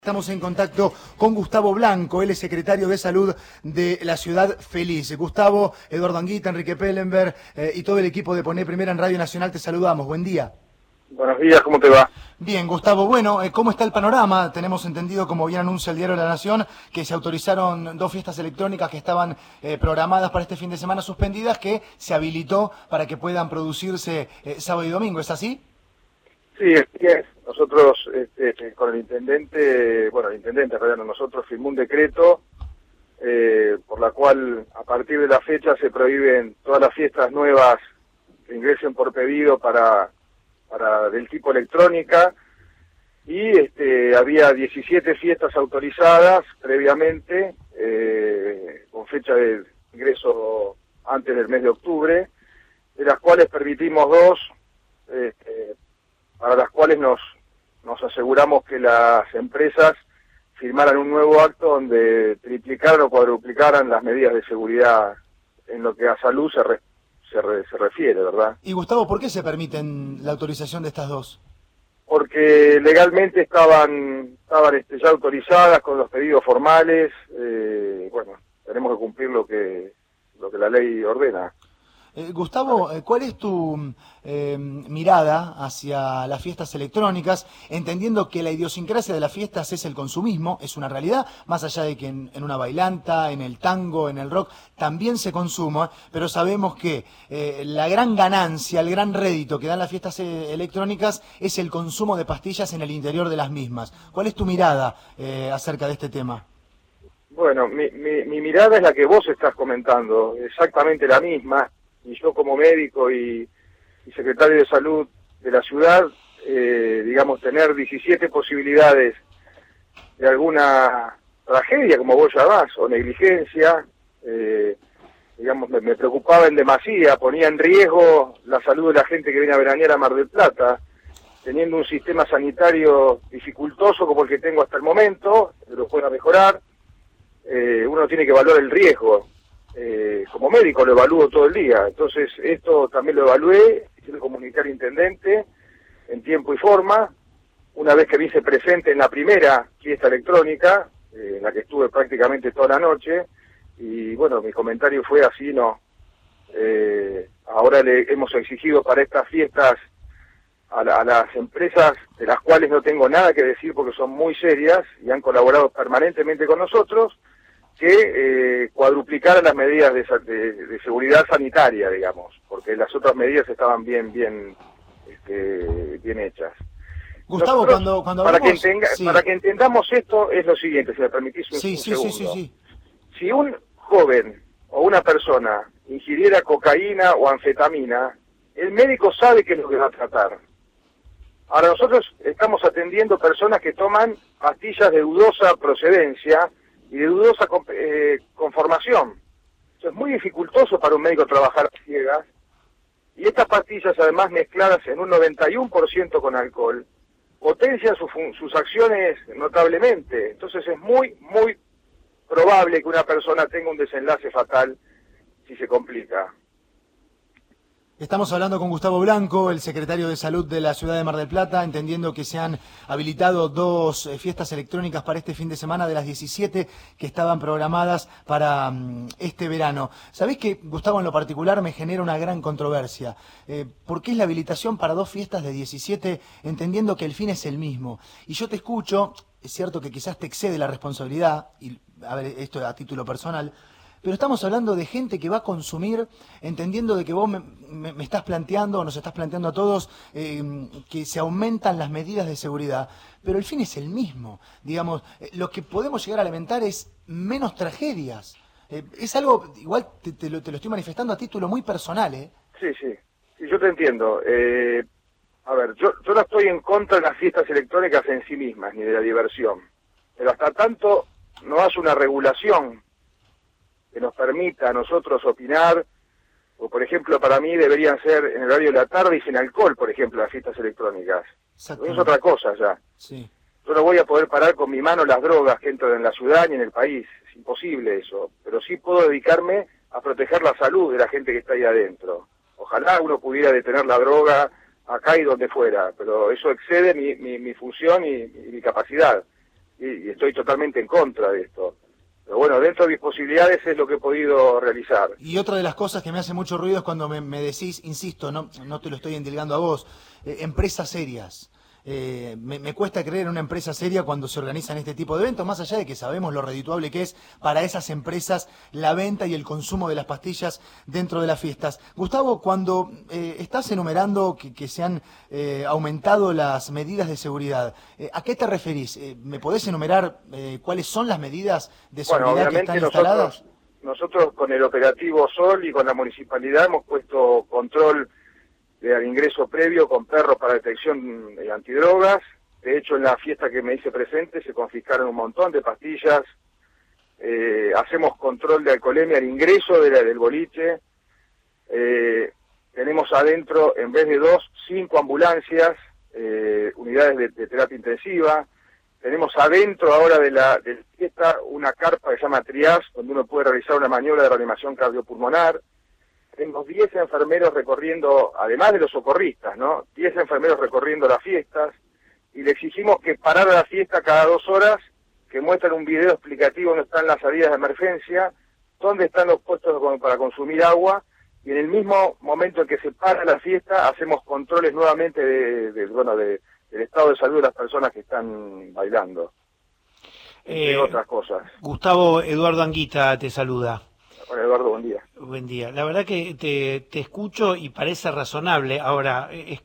Estamos en contacto con Gustavo Blanco, él es secretario de Salud de la Ciudad Feliz. Gustavo, Eduardo Anguita, Enrique Pellenberg y todo el equipo de Poné Primera en Radio Nacional, te saludamos. Buen día. Buenos días, ¿cómo te va? Bien, Gustavo. Bueno, ¿cómo está el panorama? Tenemos entendido, como bien anuncia el Diario de la Nación, que se autorizaron 2 fiestas electrónicas que estaban programadas para este fin de semana suspendidas, que se habilitó para que puedan producirse sábado y domingo. ¿Es así? Sí, es. Nosotros con el intendente, nosotros firmó un decreto por la cual a partir de la fecha se prohíben todas las fiestas nuevas que ingresen por pedido para del tipo electrónica y había 17 fiestas autorizadas previamente con fecha de ingreso antes del mes de octubre, de las cuales permitimos 2 para las cuales nos aseguramos que las empresas firmaran un nuevo acto donde triplicaran o cuadruplicaran las medidas de seguridad en lo que a salud se refiere, ¿verdad? Y Gustavo, ¿por qué se permiten la autorización de estas 2? Porque legalmente estaban ya autorizadas con los pedidos formales, tenemos que cumplir lo que la ley ordena. Gustavo, ¿cuál es tu mirada hacia las fiestas electrónicas, entendiendo que la idiosincrasia de las fiestas es el consumismo, es una realidad, más allá de que en una bailanta, en el tango, en el rock, también se consuma, pero sabemos que la gran ganancia, el gran rédito que dan las fiestas electrónicas es el consumo de pastillas en el interior de las mismas? ¿Cuál es tu mirada acerca de este tema? Bueno, mi mirada es la que vos estás comentando, exactamente la misma. Y yo como médico y secretario de salud de la ciudad, tener 17 posibilidades de alguna tragedia, como vos llamás, o negligencia, me preocupaba en demasía, ponía en riesgo la salud de la gente que viene a veranear a Mar del Plata, teniendo un sistema sanitario dificultoso como el que tengo hasta el momento, lo pueda mejorar, uno tiene que evaluar el riesgo. Como médico lo evalúo todo el día, entonces esto también lo evalué, hice comunicar al intendente en tiempo y forma, una vez que me hice presente en la primera fiesta electrónica, en la que estuve prácticamente toda la noche, y bueno, mi comentario fue así, ahora le hemos exigido para estas fiestas a las empresas, de las cuales no tengo nada que decir porque son muy serias y han colaborado permanentemente con nosotros, que cuadruplicaran las medidas de seguridad sanitaria, digamos, porque las otras medidas estaban bien hechas. Gustavo, nosotros, cuando para hablamos, para que entendamos esto es lo siguiente, si me permitís un segundo. Sí. Si un joven o una persona ingiriera cocaína o anfetamina, el médico sabe qué es lo que va a tratar. Ahora nosotros estamos atendiendo personas que toman pastillas de dudosa procedencia y de dudosa conformación. Eso es muy dificultoso para un médico trabajar a ciegas, y estas pastillas, además mezcladas en un 91% con alcohol, potencian sus acciones notablemente. Entonces es muy probable que una persona tenga un desenlace fatal si se complica. Estamos hablando con Gustavo Blanco, el secretario de Salud de la Ciudad de Mar del Plata, entendiendo que se han habilitado 2 fiestas electrónicas para este fin de semana de las 17 que estaban programadas para este verano. ¿Sabés que, Gustavo, en lo particular me genera una gran controversia? ¿Por qué es la habilitación para 2 fiestas de 17, entendiendo que el fin es el mismo? Y yo te escucho, es cierto que quizás te excede la responsabilidad, y a ver, esto a título personal, pero estamos hablando de gente que va a consumir, entendiendo de que vos me estás planteando, o nos estás planteando a todos, que se aumentan las medidas de seguridad, pero el fin es el mismo. Digamos, lo que podemos llegar a lamentar es menos tragedias. Es algo, igual te lo estoy manifestando a título muy personal, ¿eh? Sí, yo te entiendo. Yo no estoy en contra de las fiestas electrónicas en sí mismas, ni de la diversión, pero hasta tanto no hace una regulación que nos permita a nosotros opinar, o por ejemplo para mí deberían ser en el horario de la tarde y sin alcohol, por ejemplo, las fiestas electrónicas. No es otra cosa ya. Sí. Yo no voy a poder parar con mi mano las drogas que entran en la ciudad ni en el país, es imposible eso, pero sí puedo dedicarme a proteger la salud de la gente que está ahí adentro. Ojalá uno pudiera detener la droga acá y donde fuera, pero eso excede mi función y mi capacidad. y estoy totalmente en contra de esto. Pero bueno, dentro de mis posibilidades es lo que he podido realizar. Y otra de las cosas que me hace mucho ruido es cuando me decís, insisto, no te lo estoy endilgando a vos, empresas serias. Me cuesta creer en una empresa seria cuando se organizan este tipo de eventos, más allá de que sabemos lo redituable que es para esas empresas la venta y el consumo de las pastillas dentro de las fiestas. Gustavo, cuando estás enumerando que se han aumentado las medidas de seguridad, ¿a qué te referís? ¿Me podés enumerar cuáles son las medidas de seguridad que están instaladas? Nosotros con el operativo Sol y con la municipalidad hemos puesto control al ingreso previo con perros para detección antidrogas. De hecho, en la fiesta que me hice presente se confiscaron un montón de pastillas. Hacemos control de alcoholemia al ingreso del boliche. Tenemos adentro, en vez de 2, 5 ambulancias, unidades de terapia intensiva. Tenemos adentro ahora de la fiesta una carpa que se llama triage, donde uno puede realizar una maniobra de reanimación cardiopulmonar. Tenemos 10 enfermeros recorriendo, además de los socorristas, ¿no? 10 enfermeros recorriendo las fiestas, y le exigimos que parara la fiesta cada 2 horas, que muestren un video explicativo donde están las salidas de emergencia, dónde están los puestos para consumir agua, y en el mismo momento en que se para la fiesta, hacemos controles nuevamente del estado de salud de las personas que están bailando, entre otras cosas. Gustavo, Eduardo Anguita te saluda. Hola Eduardo, buen día. Buen día. La verdad que te escucho y parece razonable. Ahora,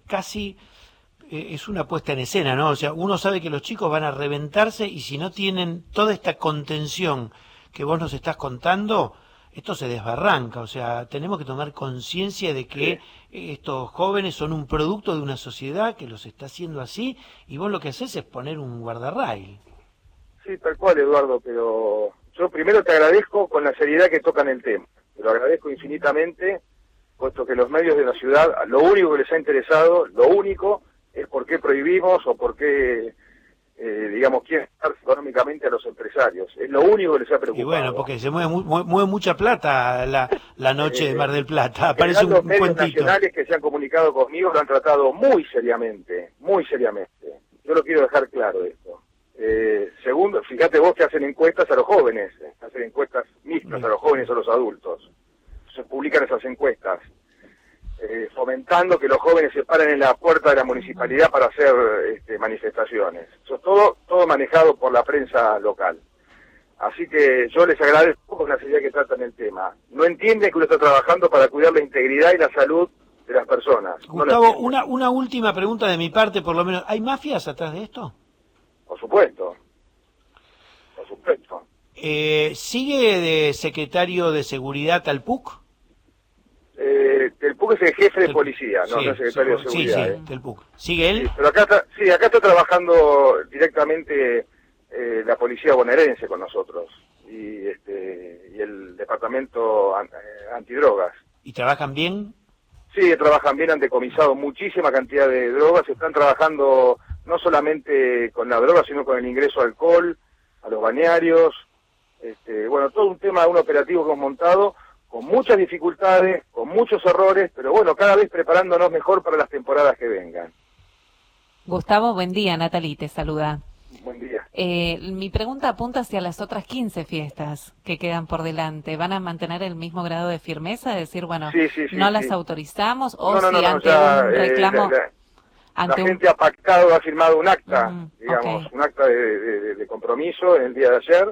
es una puesta en escena, ¿no? O sea, uno sabe que los chicos van a reventarse y si no tienen toda esta contención que vos nos estás contando, esto se desbarranca. O sea, tenemos que tomar conciencia de que estos jóvenes son un producto de una sociedad que los está haciendo así y vos lo que haces es poner un guardarrail. Sí, tal cual, Eduardo, pero yo primero te agradezco con la seriedad que tocan el tema. Te lo agradezco infinitamente, puesto que los medios de la ciudad, lo único que les ha interesado, lo único, es por qué prohibimos o por qué, quieren estar económicamente a los empresarios. Es lo único que les ha preocupado. Y bueno, porque se mueve mucha plata la noche de Mar del Plata. Parece los un medios cuentito. nacionales que se han comunicado conmigo lo han tratado muy seriamente, muy seriamente. Yo lo quiero dejar claro esto. Segundo, fíjate vos que hacen encuestas a los jóvenes, hacen encuestas mixtas a los jóvenes o a los adultos. Se publican esas encuestas, fomentando que los jóvenes se paren en la puerta de la municipalidad para hacer manifestaciones. Eso es todo manejado por la prensa local. Así que yo les agradezco por la seriedad que tratan el tema. No entienden que uno está trabajando para cuidar la integridad y la salud de las personas. Gustavo, una última pregunta de mi parte, por lo menos. ¿Hay mafias atrás de esto? Por supuesto. Por supuesto. ¿Sigue de secretario de seguridad Talpuc? Telpuc es el jefe de policía, no Sí, el secretario de seguridad. Sí, Telpuc. ¿Sigue él? Sí, pero acá está trabajando directamente la policía bonaerense con nosotros y el departamento antidrogas. ¿Y trabajan bien? Sí, trabajan bien, han decomisado muchísima cantidad de drogas, están trabajando no solamente con la droga, sino con el ingreso de alcohol, a los balnearios, todo un tema, un operativo que hemos montado, con muchas dificultades, con muchos errores, pero bueno, cada vez preparándonos mejor para las temporadas que vengan. Gustavo, buen día, Natalie te saluda. Buen día. Mi pregunta apunta hacia las otras 15 fiestas que quedan por delante. ¿Van a mantener el mismo grado de firmeza? Es decir, bueno, sí, no las autorizamos o no, si ante un reclamo... La gente ha pactado, ha firmado un acta, okay. Un acta de compromiso en el día de ayer,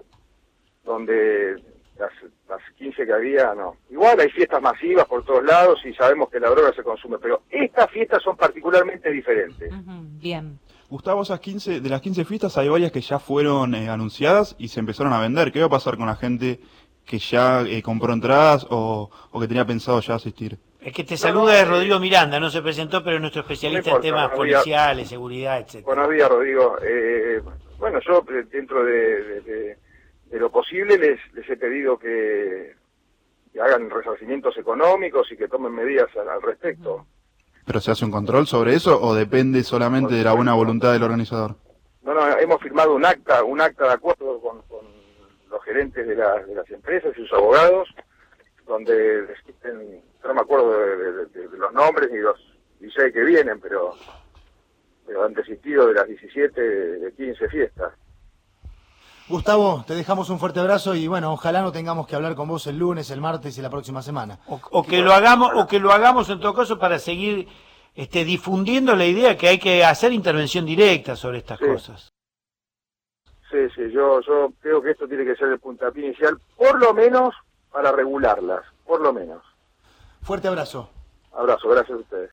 donde las 15 que había, no. Igual hay fiestas masivas por todos lados y sabemos que la droga se consume, pero estas fiestas son particularmente diferentes. Bien. Gustavo, de las 15 fiestas hay varias que ya fueron anunciadas y se empezaron a vender. ¿Qué va a pasar con la gente que ya compró entradas o que tenía pensado ya asistir? El que te saluda es Rodrigo Miranda, no se presentó, pero es nuestro especialista en temas policiales, seguridad, etc. Buenos días, Rodrigo. Yo dentro de lo posible les he pedido que hagan resarcimientos económicos y que tomen medidas al respecto. ¿Pero se hace un control sobre eso o depende solamente de la buena voluntad del organizador? No, hemos firmado un acta de acuerdo con los gerentes de las empresas y sus abogados, donde existen, no me acuerdo de los nombres ni los 16 que vienen, pero han desistido de las 17, de 15 fiestas. Gustavo, te dejamos un fuerte abrazo y bueno, ojalá no tengamos que hablar con vos el lunes, el martes y la próxima semana. O que lo hagamos en todo caso para seguir difundiendo la idea que hay que hacer intervención directa sobre estas cosas. Sí, yo creo que esto tiene que ser el puntapié inicial, por lo menos para regularlas, por lo menos. Fuerte abrazo. Abrazo, gracias a ustedes.